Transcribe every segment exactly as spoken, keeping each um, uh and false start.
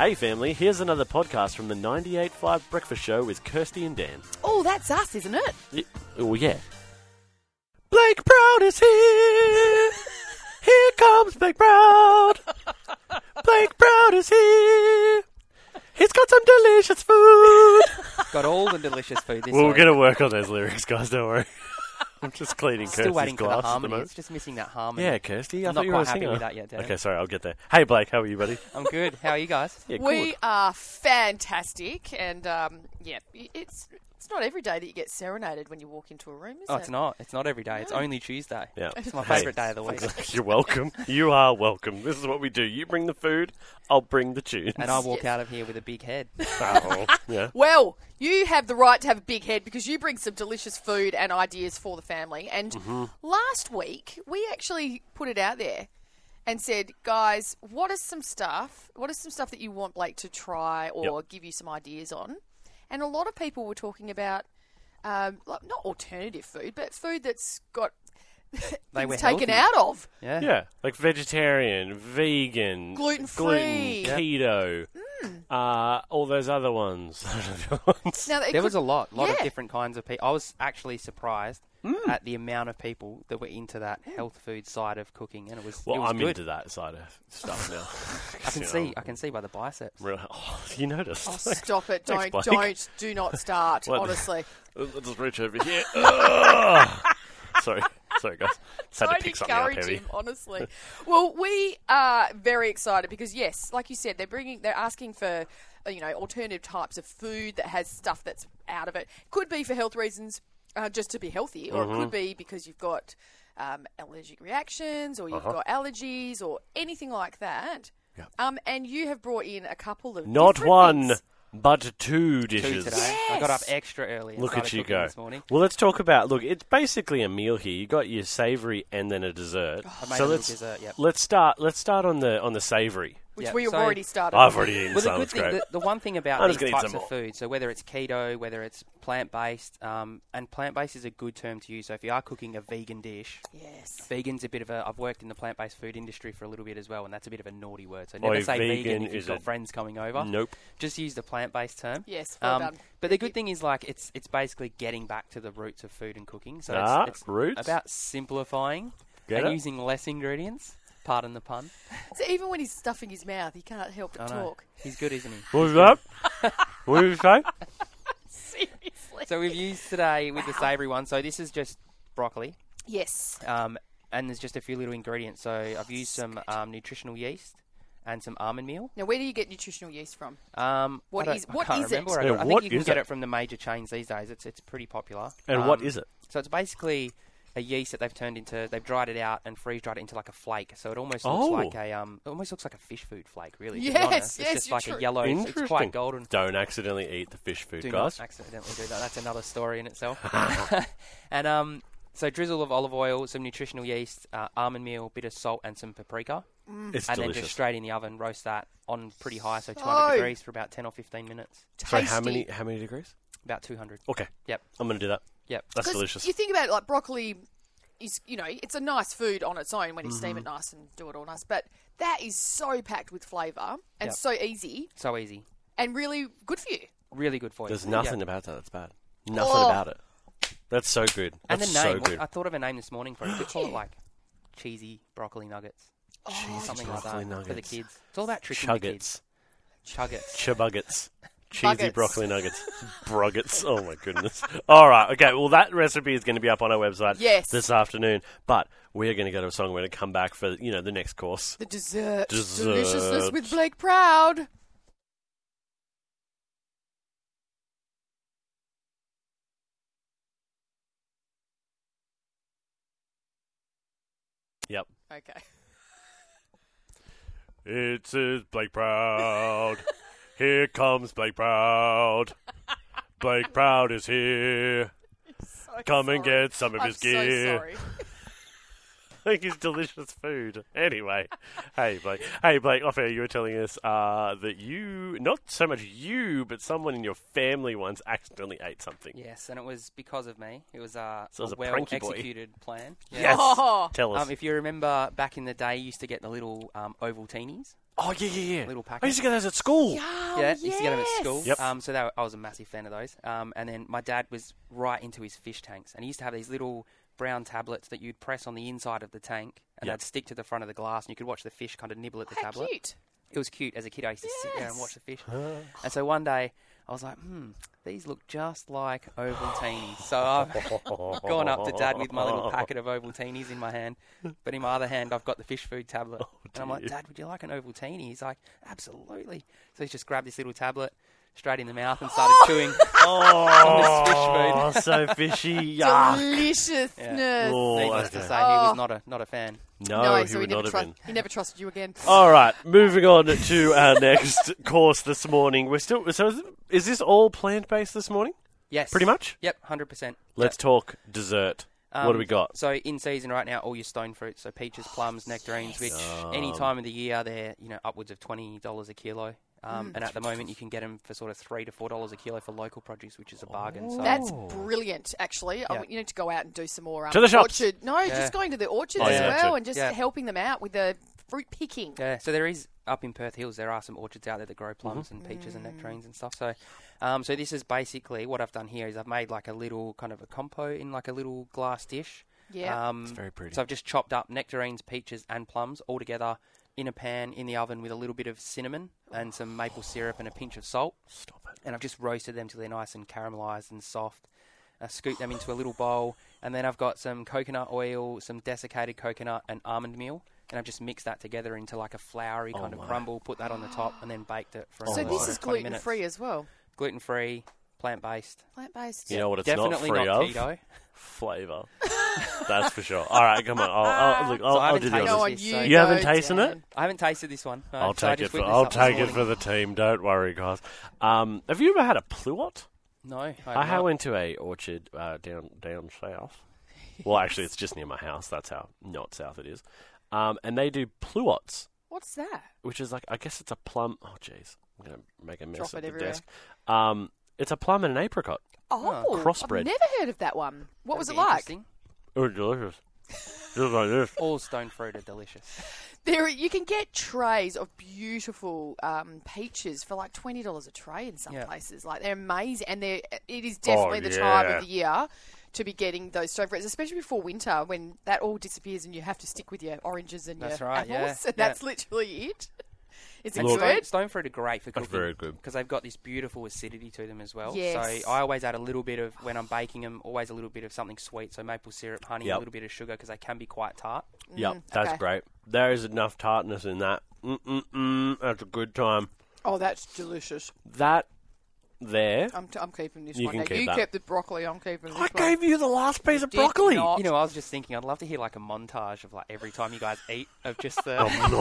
Hey family, here's another podcast from the ninety-eight point five Breakfast Show with Kirsty and Dan. Oh, that's us, isn't it? Y- oh, yeah. Blake Proud is here! Here comes Blake Proud! Blake Proud is here! He's got some delicious food! Got all the delicious food this Well, we're week. going to work on those lyrics, guys, don't worry. I'm just cleaning Still Kirsty's waiting for glass the at harmony. moment. It's just missing that harmony. Yeah, Kirsty, I I'm thought not you were quite a happy singer. with that yet, Dan. Okay, sorry, I'll get there. Hey, Blake, how are you, buddy? I'm good. How are you guys? Yeah, We good. are fantastic, and um, yeah, it's it's not every day that you get serenaded when you walk into a room, is Oh, it? it's not. It's not every day. It's No. only Tuesday. Yeah. It's my Hey. favourite day of the week. You're welcome. You are welcome. This is what we do. You bring the food, I'll bring the tunes. And I walk Yes. out of here with a big head. Oh, yeah. Well, you have the right to have a big head because you bring some delicious food and ideas for the family. And Mm-hmm. last week, we actually put it out there and said, guys, what is some stuff? What is some stuff that you want Blake to try or Yep. give you some ideas on? And a lot of people were talking about um, like, not alternative food, but food that's got They things were taken healthy. out of. Yeah. Yeah, like vegetarian, vegan, Gluten-free. gluten, keto, uh, all those other ones. Now, it There could- was a lot, lot of Yeah. different kinds of people. I was actually surprised at the amount of people that were into that health food side of cooking, and it was, well, it was I'm good. into that side of stuff now. I can You see, know, I can see by the biceps. Real, oh, you noticed. Oh, stop it. Thanks, Don't, Blake. don't, do not start, What? honestly. I'll just reach over here. Ugh. Sorry, sorry, guys. Just had to Don't pick something up encourage heavy. him, honestly. Well, we are very excited because, yes, like you said, they're bringing, they're asking for, uh, you know, alternative types of food that has stuff that's out of it. Could be for health reasons, uh, just to be healthy, or Mm-hmm. it could be because you've got um, allergic reactions, or you've Uh-huh. got allergies, or anything like that. Yep. Um, and you have brought in a couple of Not different one, things. but two Two dishes. today. I got up Yes. extra early. And Look started at you cooking go. this morning. Well, let's talk about. Look, it's basically a meal here. You got your savoury and then a dessert. I made so a little let's dessert. Yep. let's start. Let's start on the on the savoury. Which Yeah, we have so- already started. I've already eaten Well, the some. good It's thing, great. the, the one thing about I'm just these gonna eat types some of more. food, so whether it's keto, whether it's plant-based, um, and plant-based is a good term to use. So if you are cooking a vegan dish, Yes. vegan's a bit of a. I've worked in the plant-based food industry for a little bit as well, and that's a bit of a naughty word. So never Oi, say vegan vegan if is you've got a- friends coming over. Nope. Just use the plant-based term. Yes, well Um, done. but the Thank good you. thing is, like, it's it's basically getting back to the roots of food and cooking. So Ah, it's, it's roots? about simplifying Get and it? using less ingredients. Pardon the pun. So even when he's stuffing his mouth, he can't help I but know. talk. He's good, isn't he? What was that? What did you say? Seriously. So we've used today with the savoury one. So this is just broccoli. Yes. Um, and there's just a few little ingredients. So I've used some um, nutritional yeast and some almond meal. Now, where do you get nutritional yeast from? Um, What I don't- is- I what can't is it? remember where I, Yeah, got it. I what think you can is get it? it from the major chains these days. It's it's pretty popular. And what Um, is it? So it's basically a yeast that they've turned into. They've dried it out and freeze dried it into like a flake. So it almost looks Oh. like a um. It almost looks like a fish food flake. Really. to be Yes, honest. yes, It's just you're like true. a yellow. It's, it's Interesting. quite golden. Don't accidentally eat the fish food, Do guys. not accidentally do that. That's another story in itself. and um, so drizzle of olive oil, some nutritional yeast, uh, almond meal, bit of salt, and some paprika, It's and then delicious. just straight in the oven. Roast that on pretty high, so two So- hundred degrees for about ten or fifteen minutes. Sorry, how Tasty. many how many degrees? About two hundred. Okay. Yep. I'm going to do that. Yep. That's 'Cause delicious. You think about it, like broccoli is, you know, it's a nice food on its own when you Mm-hmm. steam it nice and do it all nice. But that is so packed with flavour and Yep. so easy So easy. and really good for you. Really good for you. There's Yep. nothing about that that's bad. Nothing Oh. about it. That's so good. And That's the name. so good. I thought of a name this morning for it. You could call it you? like cheesy broccoli nuggets. Cheesy Something broccoli like that for the nuggets. kids. It's all about tricking the kids. Chuggets. Chuggets. Chubuggets. Cheesy Buggets. broccoli nuggets. Bruggets. Oh my goodness. All right. Okay. Well, that recipe is going to be up on our website Yes. this afternoon. But we're going to go to a song. We're going to come back for, you know, the next course. The dessert. Dessert. Deliciousness with Blake Proud. Yep. Okay. It is Blake Proud. Here comes Blake Proud. Blake Proud is here. So Come and sorry. get some of I'm his so gear. sorry. like his delicious food. Anyway, hey Blake. Hey Blake, off air you were telling us uh, that you, not so much you, but someone in your family once accidentally ate something. Yes, and it was because of me. It was uh, So it was a a pranky boy. well-executed plan. Yes. Oh. Tell us. Um, if you remember, back in the day, you used to get the little um, Ovaltinis. oh yeah, yeah, yeah. Little I used to get those at school. Oh, yeah, used to get them at yes. school. Yep. Um, so they were, I was a massive fan of those. Um, and then my dad was right into his fish tanks, and he used to have these little brown tablets that you'd press on the inside of the tank, and Yep. they'd stick to the front of the glass, and you could watch the fish kind of nibble at the How tablet. cute. It was cute. As a kid, I used to sit there and Yes. watch the fish. And so one day, I was like, hmm, these look just like Ovaltinis. So I've gone up to Dad with my little packet of Ovaltinis in my hand, but in my other hand, I've got the fish food tablet. and I'm like, dear. Dad, would you like an Ovaltini? He's like, absolutely. So he's just grabbed this little tablet, straight in the mouth, and started chewing Oh, on this fish food. so fishy. Yuck. Deliciousness. Yeah. Oh, Needless okay. to say, he Oh. was not a not a fan. No, No, he so he would never, not have trust, been. he never trusted you again. All right, moving on to our next course this morning. We're still so is, is this all plant based this morning? Yes. Pretty much. Yep, one hundred percent. Let's talk dessert. Um, what do we got? So in season right now, all your stone fruits, so peaches, plums, nectarines, which any time of the year they're you know upwards of twenty dollars a kilo. Um, and at the moment, you can get them for sort of three to four dollars a kilo for local produce, which is a bargain. So That's brilliant, actually. I Yeah. want you need to go out and do some more um, To the shops. orchard. No, Yeah. just going to the orchards Oh, as yeah, well too. and just Yeah. helping them out with the fruit picking. yeah, so there is up in Perth Hills. There are some orchards out there that grow plums and peaches and nectarines and stuff. So, um, so this is basically what I've done here is I've made like a little kind of a compote in like a little glass dish. Yeah. Um, It's very pretty. So I've just chopped up nectarines, peaches, and plums all together in a pan in the oven with a little bit of cinnamon and some maple syrup and a pinch of salt. Stop it. And I've just roasted them till they're nice and caramelised and soft. I scoop them into a little bowl, and then I've got some coconut oil, some desiccated coconut, and almond meal, and I've just mixed that together into like a floury kind Oh of my. crumble. Put that on the top, and then baked it for Oh so another my. this sort is of twenty gluten minutes. free as well. Gluten free, plant based. Plant based. You know what it's Definitely not free not of? keto. Flavour. That's for sure. All right, come on. I'll, I'll, look, I'll, So I I'll haven't do the tasted Go honors. on, this, you, so- You haven't go, tasted it? Dan. I haven't tasted this one. No, I'll so I take it just for whipped I'll this up this take it for morning. the team. Don't worry, guys. Um, have you ever had a pluot? No, I, I have not. went to a orchard uh, down down south. Well, actually, it's just near my house. That's how not south it is. Um, and they do pluots, What's that? which is like I guess it's a plum. Oh, jeez, I'm gonna make a mess Drop of it the everywhere. desk. Um, it's a plum and an apricot. Oh, crossbred. I've never heard of that one. What was That'd it be like? interesting. Oh, delicious. Just like this. All stone fruit are delicious. There, you can get trays of beautiful um, peaches for like twenty dollars a tray in some Yeah. places. Like they're amazing, and they're it is definitely Oh, the time yeah. of the year to be getting those stone fruits, especially before winter when that all disappears and you have to stick with your oranges and That's your right, apples. yeah, And yeah. that's literally it. Is it And Look- stone, good? stone fruit are great for That's cooking. very good. Because they've got this beautiful acidity to them as well. Yes. So I always add a little bit of, when I'm baking them, always a little bit of something sweet. So maple syrup, honey, Yep. a little bit of sugar because they can be quite tart. Yep, that's okay. great. There is enough tartness in that. Mm-mm-mm. That's a good time. Oh, that's delicious. That there. I'm, t- I'm keeping this You one. can Now, keep you that. kept the broccoli. I'm keeping this I one. gave you the last piece of did broccoli. not. You know, I was just thinking, I'd love to hear like a montage of like every time you guys eat of just the.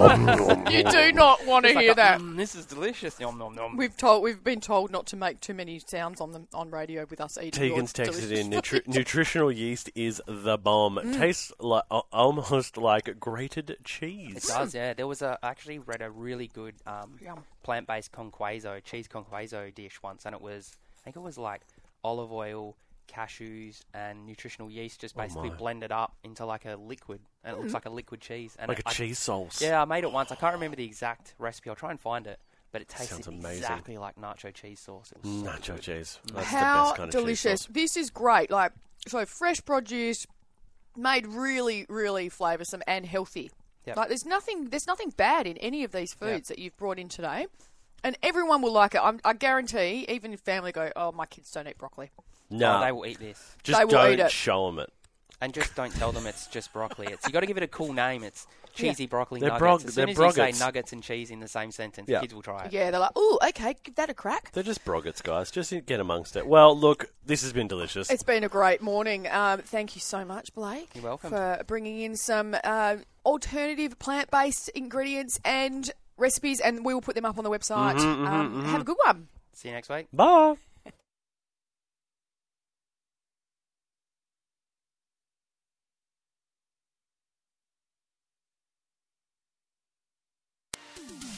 You do not want to It's like hear a, that. "Mm, this is delicious. Nom nom nom. We've told we've been told not to make too many sounds on the on radio with us eating. your Tegan's texted delicious in, Nutri- food. nutritional yeast is the bomb. Mm. Tastes like uh, almost like grated cheese. It does, yeah. There was a I actually read a really good um, Yum. plant-based conquezo, cheese conquezo dish once, and it was I think it was like olive oil, cashews, and nutritional yeast just basically my. blended up into like a liquid, and it looks like a liquid cheese. And Like it, a I- cheese sauce. Yeah, I made it once. I can't remember the exact recipe. I'll try and find it, but it tasted Sounds amazing. exactly like nacho cheese sauce. It was so Nacho good. cheese. That's How the best kind of delicious! cheese sauce. This is great. Like so, fresh produce, made really, really flavoursome and healthy. Yep. Like there's nothing, there's nothing bad in any of these foods that you've brought in today, and everyone will like it. I'm, I guarantee. Even if family go, "Oh, my kids don't eat broccoli." No, Oh, they will eat this. just they will don't eat it. show them it. And just don't tell them it's just broccoli. It's you got to give it a cool name. It's cheesy broccoli They're nuggets. brog- as they're soon as you broggets. say nuggets and cheese in the same sentence, Yeah. kids will try it. Yeah, they're like, "Oh, okay, give that a crack." They're just broggets, guys. Just get amongst it. Well, look, this has been delicious. It's been a great morning. Um, thank you so much, Blake. You're welcome. For bringing in some uh, alternative plant-based ingredients and recipes, and we will put them up on the website. Mhm, mhm, um, mhm. Have a good one. See you next week. Bye.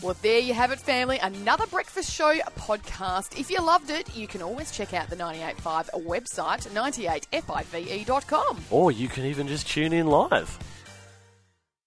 Well, there you have it, family. Another Breakfast Show podcast. If you loved it, you can always check out the ninety-eight point five website, ninety-eight five e dot com. Or you can even just tune in live.